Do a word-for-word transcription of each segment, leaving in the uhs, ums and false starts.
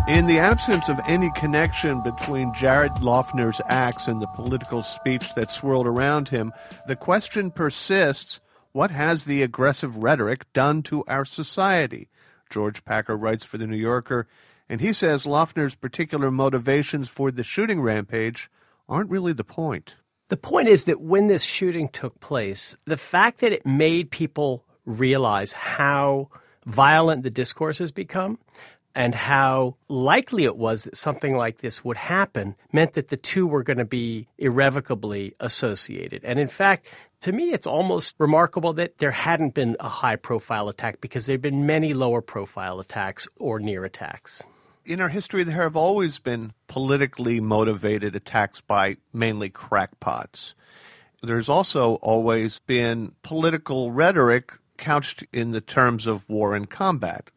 In the absence of any connection between Jared Loughner's acts and the political speech that swirled around him, the question persists, what has the aggressive rhetoric done to our society? George Packer writes for The New Yorker, and he says Loughner's particular motivations for the shooting rampage aren't really the point. The point is that when this shooting took place, the fact that it made people realize how violent the discourse has become and how likely it was that something like this would happen meant that the two were going to be irrevocably associated. And in fact, to me, it's almost remarkable that there hadn't been a high-profile attack because there have been many lower-profile attacks or near attacks. In our history, there have always been politically motivated attacks by mainly crackpots. There's also always been political rhetoric couched in the terms of war and combat.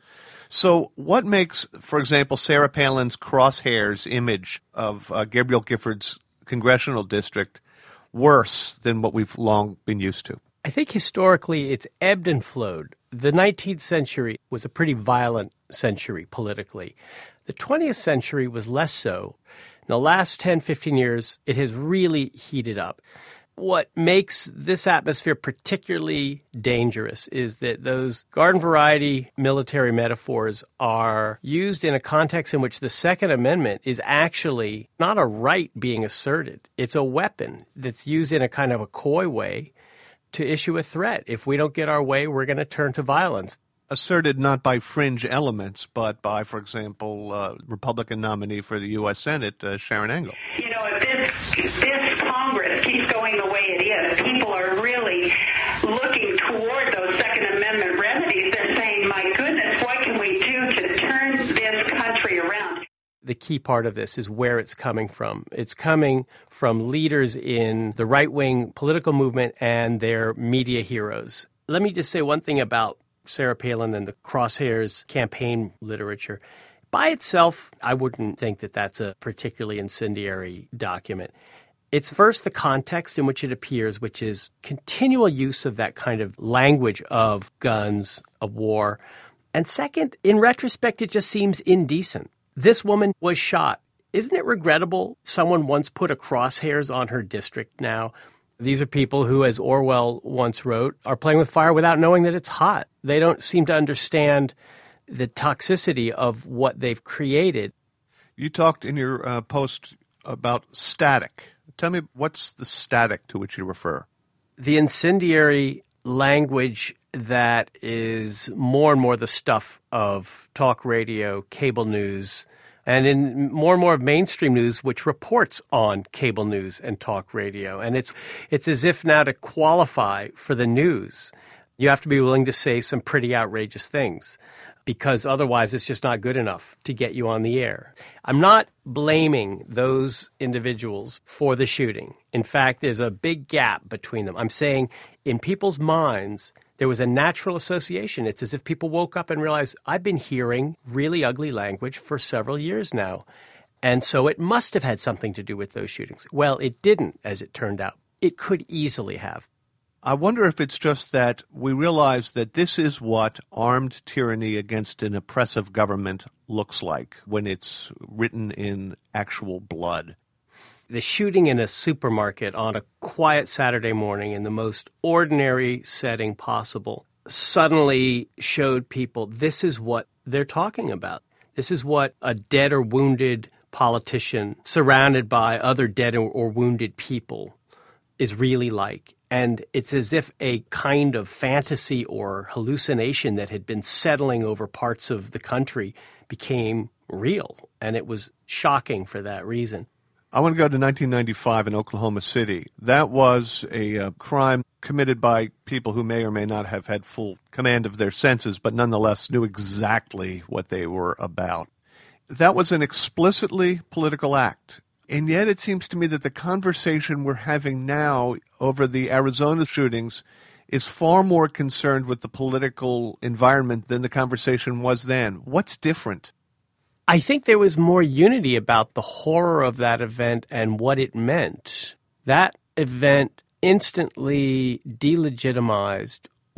So what makes, for example, Sarah Palin's crosshairs image of uh, Gabrielle Giffords' congressional district worse than what we've long been used to? I think historically it's ebbed and flowed. The nineteenth century was a pretty violent century politically. The twentieth century was less so. In the last ten, fifteen years, it has really heated up. What makes this atmosphere particularly dangerous is that those garden variety military metaphors are used in a context in which the Second Amendment is actually not a right being asserted. It's a weapon that's used in a kind of a coy way to issue a threat. If we don't get our way, we're going to turn to violence. Asserted not by fringe elements, but by, for example, uh, Republican nominee for the U S Senate, uh, Sharon Engel. You know, if this, this Congress keeps going the way it is, people are really looking toward those Second Amendment remedies. They're saying, my goodness, what can we do to turn this country around? The key part of this is where it's coming from. It's coming from leaders in the right-wing political movement and their media heroes. Let me just say one thing about Sarah Palin and the crosshairs campaign literature. By itself, I wouldn't think that that's a particularly incendiary document. It's first the context in which it appears, which is continual use of that kind of language of guns, of war. And second, in retrospect, it just seems indecent. This woman was shot. Isn't it regrettable someone once put a crosshairs on her district now? These are people who, as Orwell once wrote, are playing with fire without knowing that it's hot. They don't seem to understand the toxicity of what they've created. You talked in your uh, post about static. Tell me, what's the static to which you refer? The incendiary language that is more and more the stuff of talk radio, cable news, and in more and more of mainstream news, which reports on cable news and talk radio. And it's it's as if now to qualify for the news, you have to be willing to say some pretty outrageous things, because otherwise it's just not good enough to get you on the air. I'm not blaming those individuals for the shooting. In fact, there's a big gap between them. I'm saying in people's minds, there was a natural association. It's as if people woke up and realized, I've been hearing really ugly language for several years now. And so it must have had something to do with those shootings. Well, it didn't, as it turned out. It could easily have. I wonder if it's just that we realize that this is what armed tyranny against an oppressive government looks like when it's written in actual blood. The shooting in a supermarket on a quiet Saturday morning in the most ordinary setting possible suddenly showed people this is what they're talking about. This is what a dead or wounded politician surrounded by other dead or wounded people is really like. And it's as if a kind of fantasy or hallucination that had been settling over parts of the country became real. And it was shocking for that reason. I want to go to nineteen ninety-five in Oklahoma City. That was a uh, crime committed by people who may or may not have had full command of their senses, but nonetheless knew exactly what they were about. That was an explicitly political act. And yet it seems to me that the conversation we're having now over the Arizona shootings is far more concerned with the political environment than the conversation was then. What's different? I think there was more unity about the horror of that event and what it meant. That event instantly delegitimized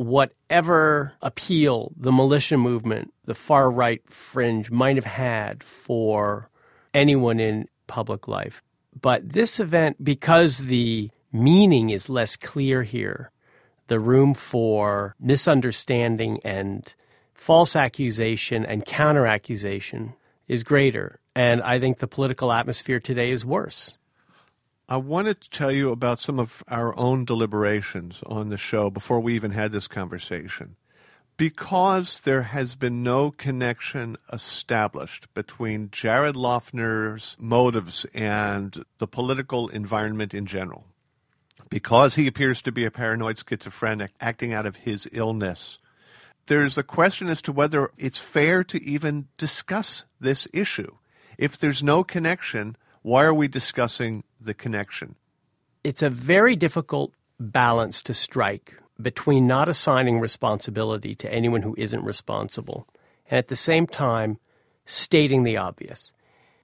whatever appeal the militia movement, the far-right fringe, might have had for anyone in public life. But this event, because the meaning is less clear here, the room for misunderstanding and false accusation and counter-accusation is greater. And I think the political atmosphere today is worse. I wanted to tell you about some of our own deliberations on the show before we even had this conversation. Because there has been no connection established between Jared Loughner's motives and the political environment in general, because he appears to be a paranoid schizophrenic acting out of his illness, there's a question as to whether it's fair to even discuss this issue. If there's no connection, why are we discussing the connection? It's a very difficult balance to strike between not assigning responsibility to anyone who isn't responsible and at the same time stating the obvious.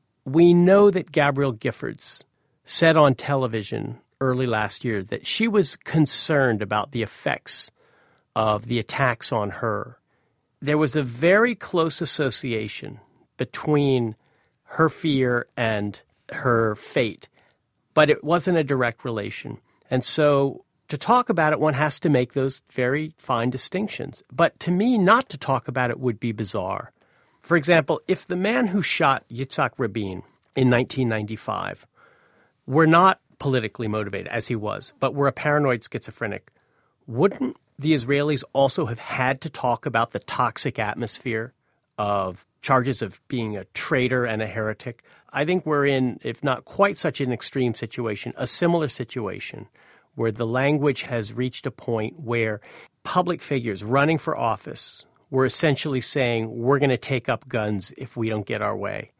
We know that Gabrielle Giffords said on television early last year that she was concerned about the effects of the attacks on her. There was a very close association between her fear and her fate, but it wasn't a direct relation. And so to talk about it, one has to make those very fine distinctions. But to me, not to talk about it would be bizarre. For example, if the man who shot Yitzhak Rabin in nineteen ninety-five were not politically motivated, as he was, but were a paranoid schizophrenic, wouldn't the Israelis also have had to talk about the toxic atmosphere of charges of being a traitor and a heretic? I think we're in, if not quite such an extreme situation, a similar situation where the language has reached a point where public figures running for office were essentially saying, we're going to take up guns if we don't get our way.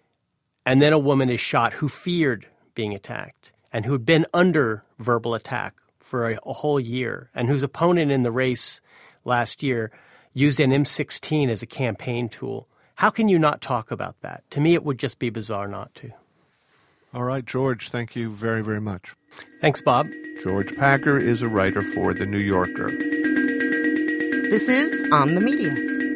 And then a woman is shot who feared being attacked and who had been under verbal attack for a, a whole year, and whose opponent in the race last year used an M sixteen as a campaign tool. How can you not talk about that? To me, it would just be bizarre not to. All right, George, thank you very, very much. Thanks, Bob. George Packer is a writer for The New Yorker. This is On the Media.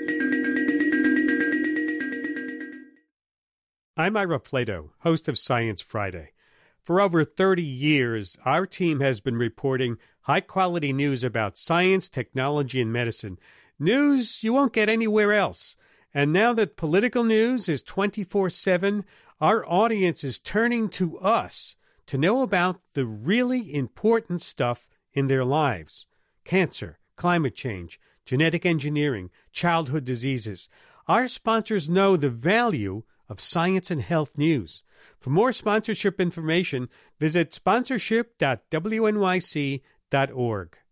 I'm Ira Flato, host of Science Friday. For over thirty years, our team has been reporting high-quality news about science, technology, and medicine. News you won't get anywhere else. And now that political news is twenty-four seven, our audience is turning to us to know about the really important stuff in their lives. Cancer, climate change, genetic engineering, childhood diseases. Our sponsors know the value of science and health news. For more sponsorship information, visit sponsorship dot w n y c dot org.